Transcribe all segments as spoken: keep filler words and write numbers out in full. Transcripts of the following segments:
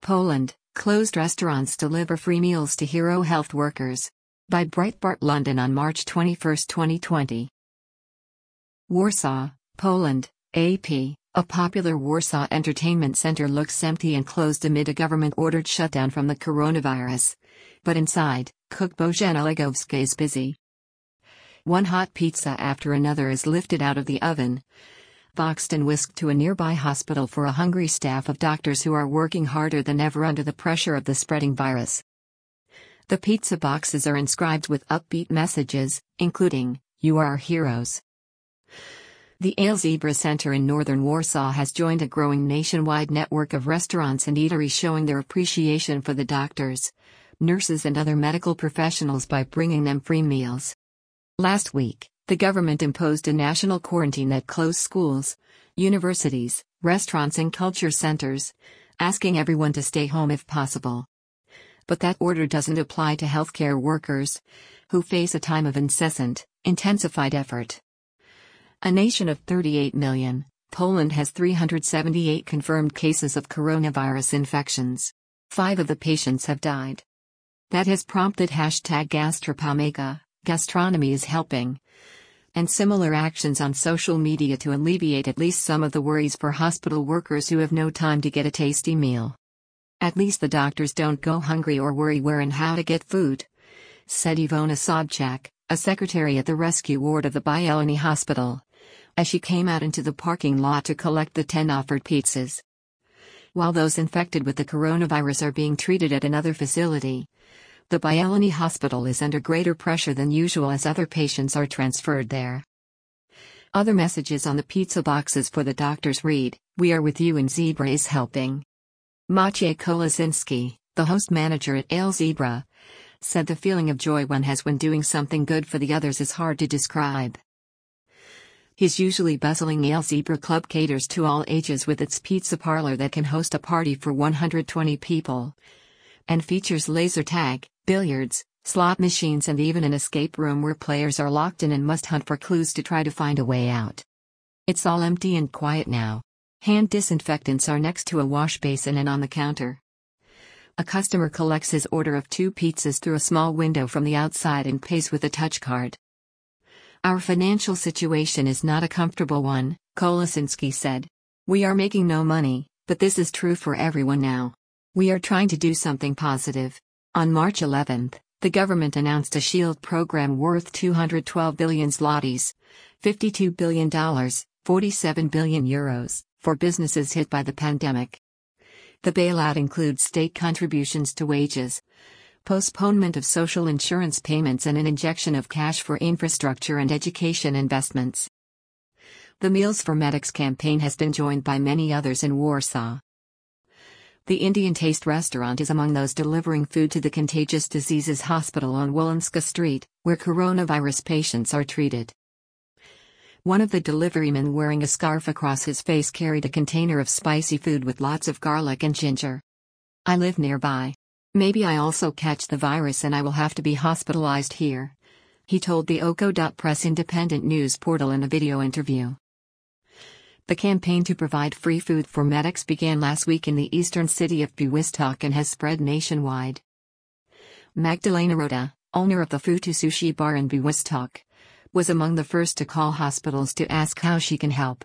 Poland, closed restaurants deliver free meals to hero health workers. By Breitbart London on March twenty-first, twenty twenty. Warsaw, Poland, A P. A popular Warsaw entertainment center looks empty and closed amid a government-ordered shutdown from the coronavirus. But inside, cook Bożena Legowska is busy. One hot pizza after another is lifted out of the oven, boxed and whisked to a nearby hospital for a hungry staff of doctors who are working harder than ever under the pressure of the spreading virus. The pizza boxes are inscribed with upbeat messages, including, "You are our heroes." The Ale Zebra Center in northern Warsaw has joined a growing nationwide network of restaurants and eateries showing their appreciation for the doctors, nurses and other medical professionals by bringing them free meals. Last week, the government imposed a national quarantine that closed schools, universities, restaurants and culture centers, asking everyone to stay home if possible. But that order doesn't apply to healthcare workers, who face a time of incessant, intensified effort. A nation of thirty-eight million, Poland has three hundred seventy-eight confirmed cases of coronavirus infections. Five of the patients have died. That has prompted hashtag Gastropomaga, gastronomy is helping, and similar actions on social media to alleviate at least some of the worries for hospital workers who have no time to get a tasty meal. At least the doctors don't go hungry or worry where and how to get food, said Ivona Sobczak, a secretary at the rescue ward of the Bielany Hospital, as she came out into the parking lot to collect the ten offered pizzas. While those infected with the coronavirus are being treated at another facility, the Bielany Hospital is under greater pressure than usual as other patients are transferred there. Other messages on the pizza boxes for the doctors read, "We are with you and Zebra is helping." Maciej Kolasinski, the host manager at Ale Zebra, said the feeling of joy one has when doing something good for the others is hard to describe. His usually bustling Ale Zebra Club caters to all ages with its pizza parlor that can host a party for one hundred twenty people, and features laser tag, billiards, slot machines and even an escape room where players are locked in and must hunt for clues to try to find a way out. It's all empty and quiet now. Hand disinfectants are next to a wash basin and on the counter. A customer collects his order of two pizzas through a small window from the outside and pays with a touch card. "Our financial situation is not a comfortable one," Kolasinski said. "We are making no money, but this is true for everyone now. We are trying to do something positive." On March eleventh, the government announced a shield program worth two hundred twelve billion zlotys, fifty-two billion dollars, forty-seven billion euros, for businesses hit by the pandemic. The bailout includes state contributions to wages, postponement of social insurance payments and an injection of cash for infrastructure and education investments. The Meals for Medics campaign has been joined by many others in Warsaw. The Indian Taste restaurant is among those delivering food to the Contagious Diseases Hospital on Wolanska Street, where coronavirus patients are treated. One of the deliverymen wearing a scarf across his face carried a container of spicy food with lots of garlic and ginger. "I live nearby. Maybe I also catch the virus and I will have to be hospitalized here," he told the Oko.press independent news portal in a video interview. The campaign to provide free food for medics began last week in the eastern city of Białystok and has spread nationwide. Magdalena Rota, owner of the Futu Sushi Bar in Białystok, was among the first to call hospitals to ask how she can help.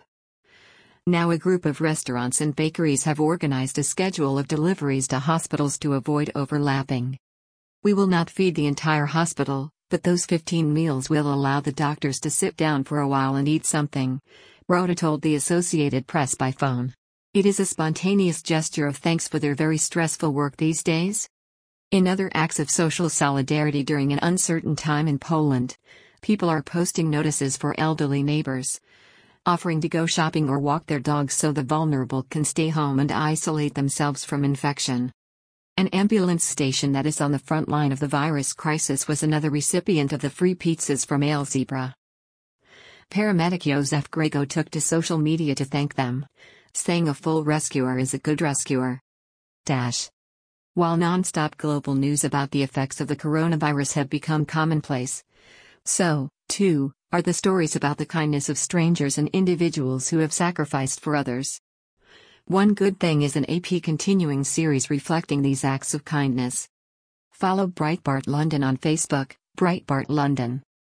Now a group of restaurants and bakeries have organized a schedule of deliveries to hospitals to avoid overlapping. "We will not feed the entire hospital, but those fifteen meals will allow the doctors to sit down for a while and eat something," Rota told the Associated Press by phone. "It is a spontaneous gesture of thanks for their very stressful work these days." In other acts of social solidarity during an uncertain time in Poland, people are posting notices for elderly neighbors, offering to go shopping or walk their dogs so the vulnerable can stay home and isolate themselves from infection. An ambulance station that is on the front line of the virus crisis was another recipient of the free pizzas from Ale Zebra. Paramedic Józef Grego took to social media to thank them, saying a full rescuer is a good rescuer. Dash. While non-stop global news about the effects of the coronavirus have become commonplace, so, too, are the stories about the kindness of strangers and individuals who have sacrificed for others. One Good Thing is an A P continuing series reflecting these acts of kindness. Follow Breitbart London on Facebook, Breitbart London.